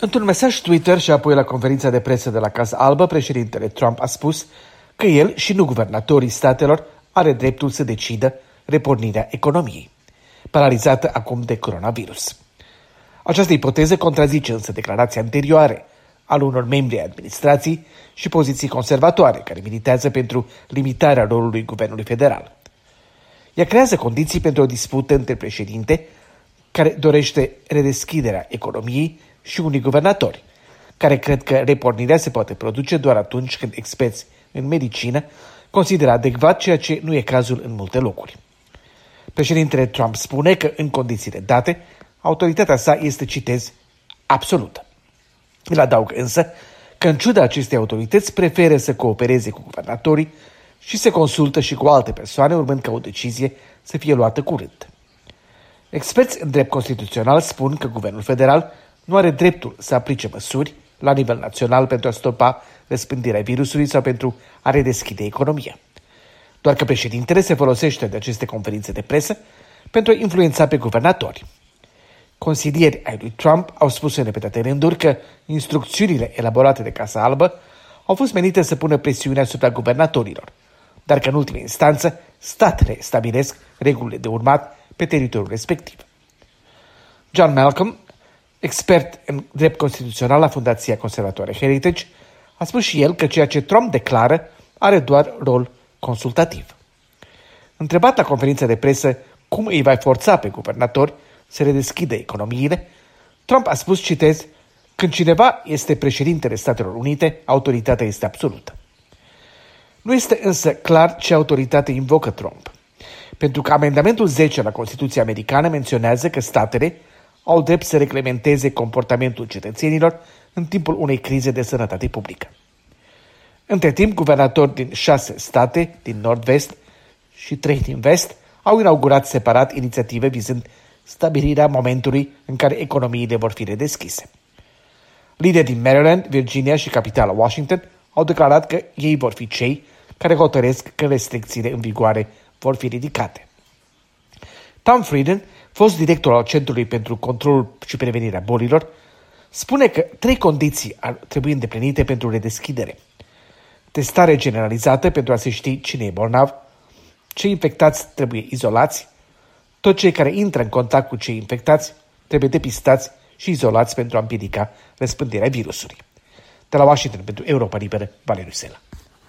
Într-un mesaj Twitter și apoi la conferința de presă de la Casa Albă, președintele Trump a spus că el și nu guvernatorii statelor are dreptul să decidă repornirea economiei, paralizată acum de coronavirus. Această ipoteză contrazice însă declarația anterioare al unor membri ai administrației și poziții conservatoare care militează pentru limitarea rolului guvernului federal. Ea creează condiții pentru o dispută între președinte, care dorește redeschiderea economiei, și unii guvernatori, care cred că repornirea se poate produce doar atunci când experți în medicină consideră adecvat, ceea ce nu e cazul în multe locuri. Președintele Trump spune că, în condițiile date, autoritatea sa este, citez, absolută. El adaugă însă că, în ciuda acestei autorități, preferă să coopereze cu guvernatorii și se consultă și cu alte persoane, urmând ca o decizie să fie luată curând. Experți în drept constituțional spun că guvernul federal nu are dreptul să aplice măsuri la nivel național pentru a stopa răspândirea virusului sau pentru a redeschide economia. Doar că președintele se folosește de aceste conferințe de presă pentru a influența pe guvernatori. Consilieri ai lui Trump au spus în repetate rânduri că instrucțiunile elaborate de Casa Albă au fost menite să pună presiune asupra guvernatorilor, dar că în ultimă instanță statele stabilesc regulile de urmat pe teritoriul respectiv. John Malcolm, expert în drept constituțional la Fundația Conservatoare Heritage, a spus și el că ceea ce Trump declară are doar rol consultativ. Întrebat la conferința de presă cum îi va forța pe guvernatori să redeschidă economiile, Trump a spus, citez, când cineva este președintele Statelor Unite, autoritatea este absolută. Nu este însă clar ce autoritate invocă Trump, pentru că amendamentul 10 la Constituția Americană menționează că statele au drept să reglementeze comportamentul cetățenilor în timpul unei crize de sănătate publică. Între timp, guvernatori din 6 state din nord-vest și 3 din vest au inaugurat separat inițiative vizând stabilirea momentului în care economiile vor fi redeschise. Lideri din Maryland, Virginia și capitala Washington au declarat că ei vor fi cei care hotărăsc că restricțiile în vigoare vor fi ridicate. Tom Frieden, fost director al Centrului pentru Controlul și Prevenirea Bolilor, spune că 3 condiții ar trebui îndeplinite pentru redeschidere. Testare generalizată pentru a se ști cine e bolnav, cei infectați trebuie izolați, toți cei care intră în contact cu cei infectați trebuie depistați și izolați pentru a împiedica răspândirea virusului. De la Washington pentru Europa Liberă, Valeriu Sela.